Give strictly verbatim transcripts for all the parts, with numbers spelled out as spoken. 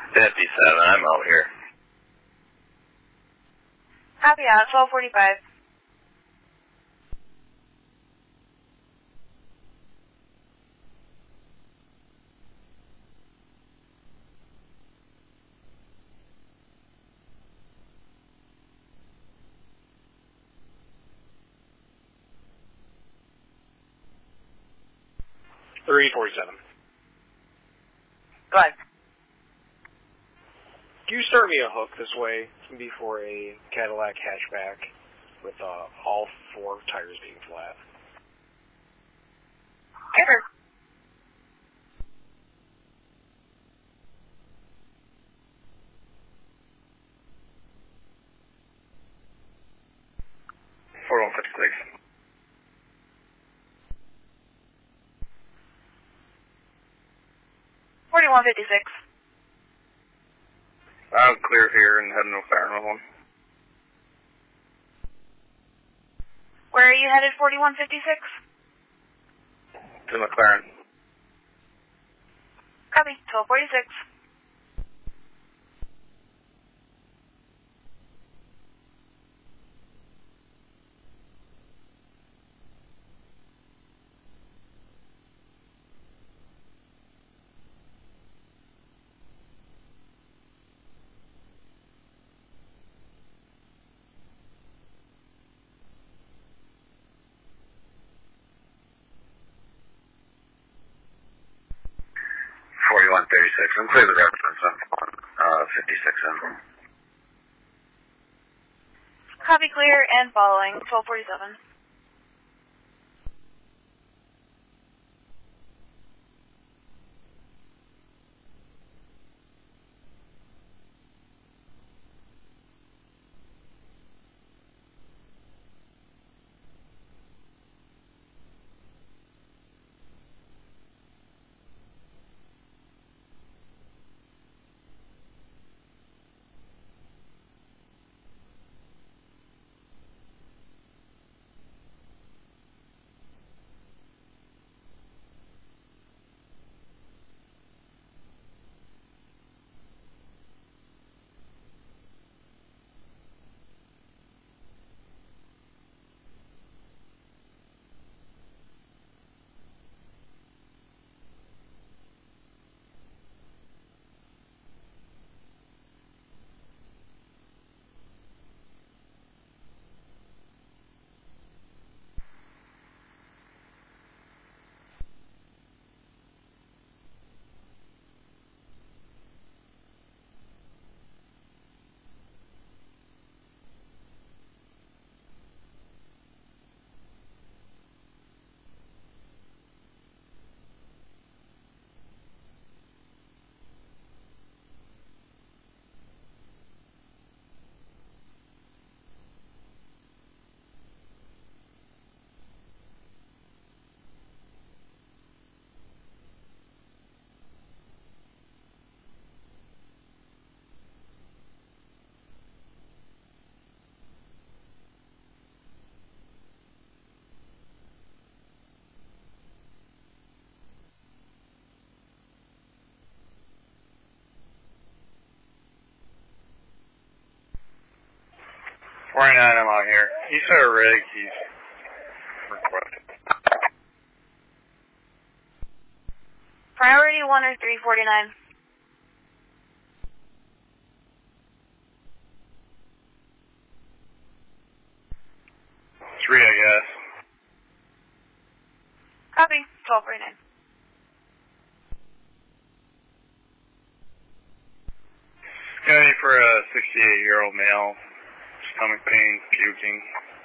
fifty-seven, I'm out here. Copy out, twelve forty-five. three forty-seven. Go ahead. Can you start me a hook this way? It's going to be for a Cadillac hatchback with uh, all four tires being flat. Sure. forty-one fifty-six. forty-one fifty-six. I'm clear here and heading to Fairmont one. Where are you headed, forty-one fifty-six? To McLaren. Copy, twelve forty-six. forty-one thirty-six. I'm clear the reference on uh, fifty-six in. Copy clear and following, twelve forty-seven. forty-nine, I'm out here. You said a rig, he's requested. Priority one or three forty-nine. Three, I guess. Copy, twelve forty-nine. Scanning for a sixty-eight-year-old male. Stomach pain, puking.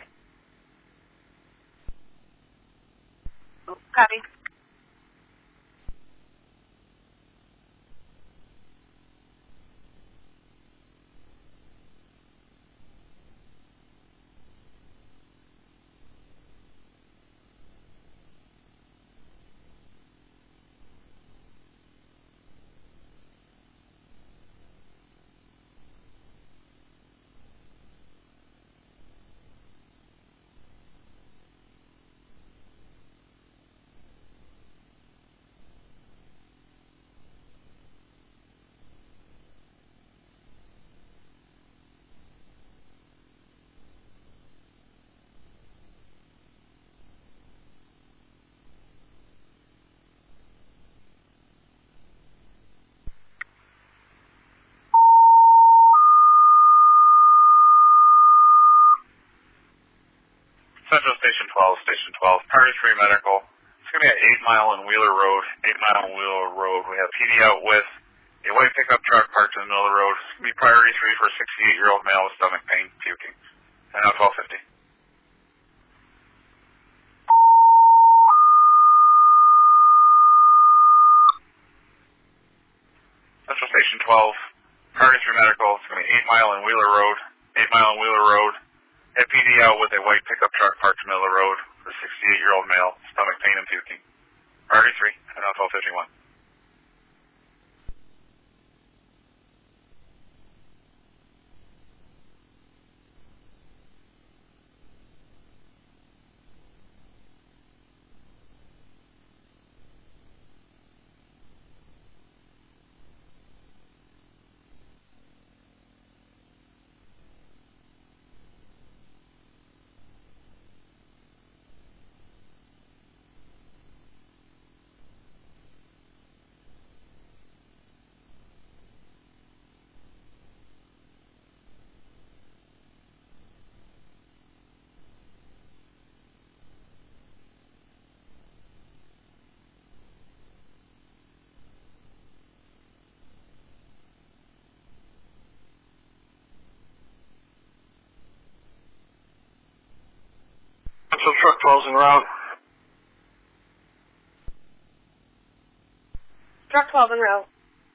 Copy. Central Station twelve, Station twelve, Priority three Medical. It's going to be at eight Mile and Wheeler Road. eight Mile and Wheeler Road. We have P D out with a white pickup truck parked in the middle of the road. It's going to be Priority three for a sixty-eight-year-old male with stomach pain, puking. And now twelve fifty. Central Station twelve, Priority three Medical. It's going to be eight Mile and Wheeler Road. eight Mile and Wheeler Road. A P D out with a white pickup truck parked in the middle of the road for a sixty-eight-year-old male, stomach pain and puking. Priority three, and now twelve fifty-one. Central Truck twelve's en route. Truck twelve en route.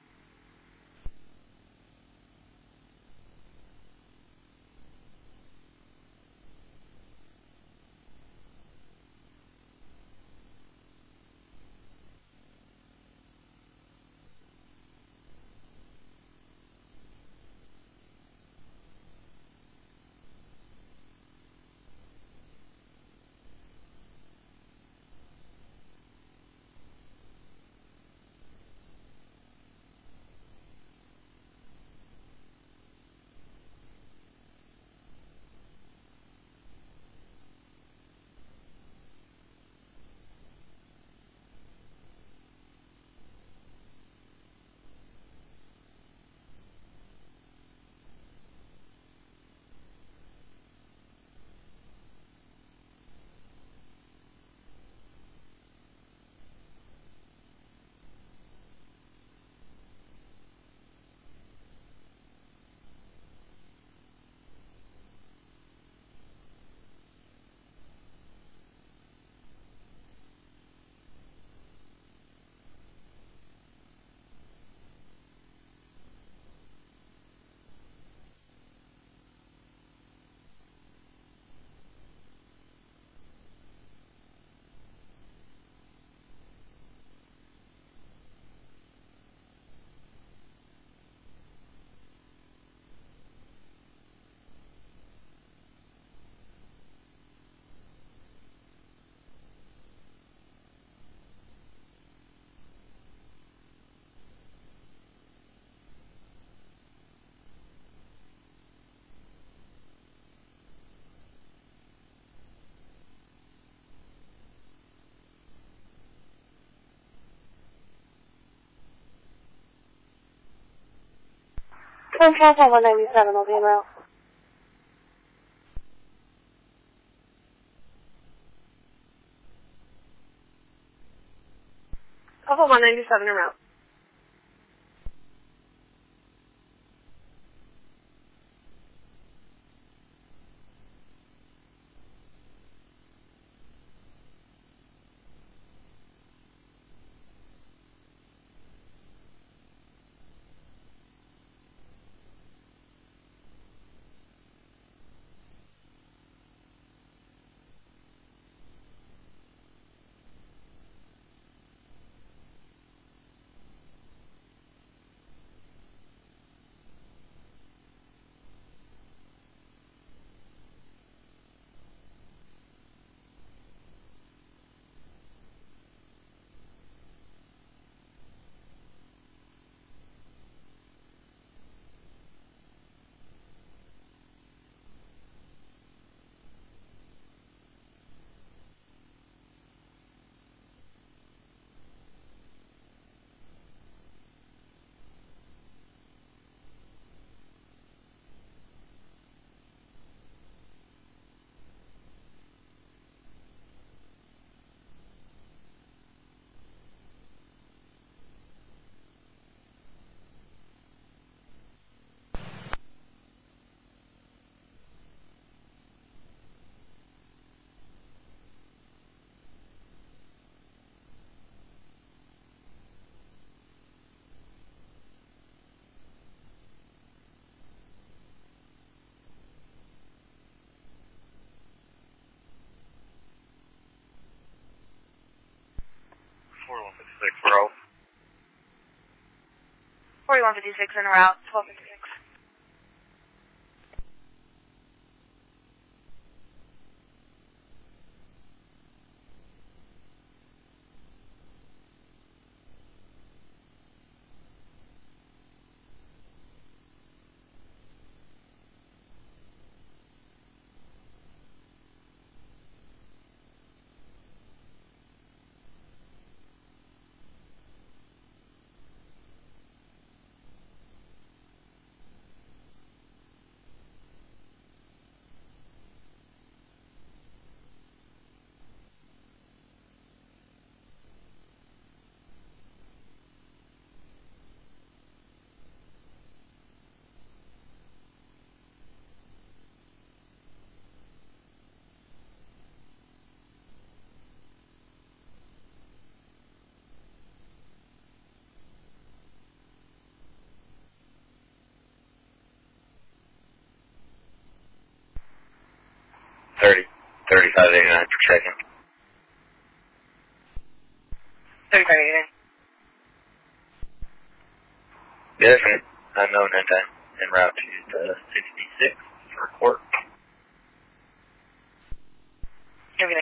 Central one ninety-seven will be en route. Alpha one ninety-seven en route. forty-one fifty-six en route, twelve fifty-six. thirty, thirty-five eighty-nine for checking. thirty-five eighty-nine. Yes, sir. Unknown end time. En route to uh, sixty-six for report. Everything.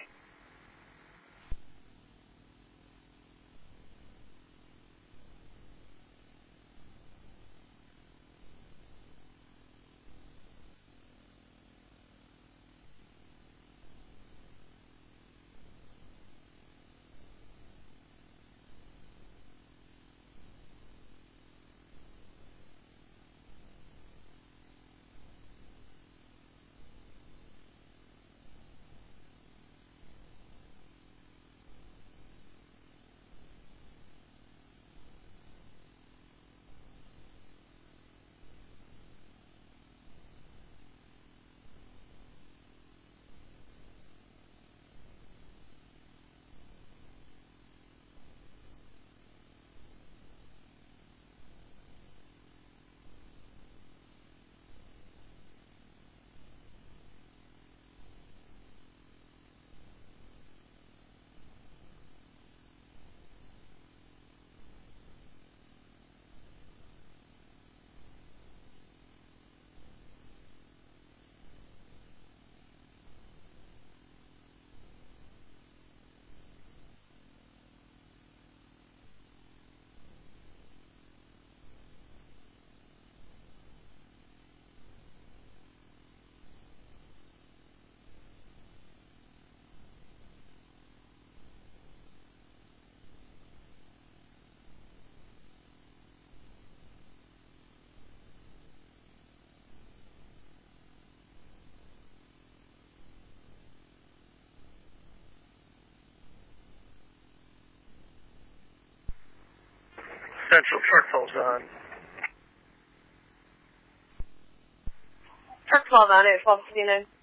Central truck falls on. Truck twelve on it, twelve fifty-nine.